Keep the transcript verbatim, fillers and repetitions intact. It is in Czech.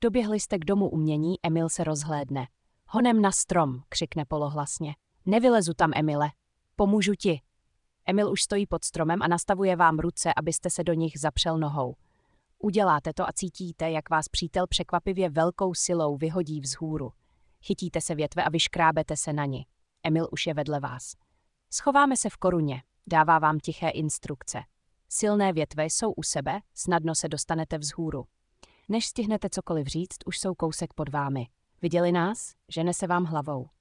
Doběhli jste k domu umění, Emil se rozhlédne. Honem na strom, křikne polohlasně. Nevylezu tam, Emile. Pomůžu ti. Emil už stojí pod stromem a nastavuje vám ruce, abyste se do nich zapřel nohou. Uděláte to a cítíte, jak vás přítel překvapivě velkou silou vyhodí vzhůru. Chytíte se větve a vyškrábete se na ni. Emil už je vedle vás. Schováme se v koruně, dává vám tiché instrukce. Silné větve jsou u sebe, snadno se dostanete vzhůru. Než stihnete cokoliv říct, už jsou kousek pod vámi. Viděli nás? Žene se vám hlavou.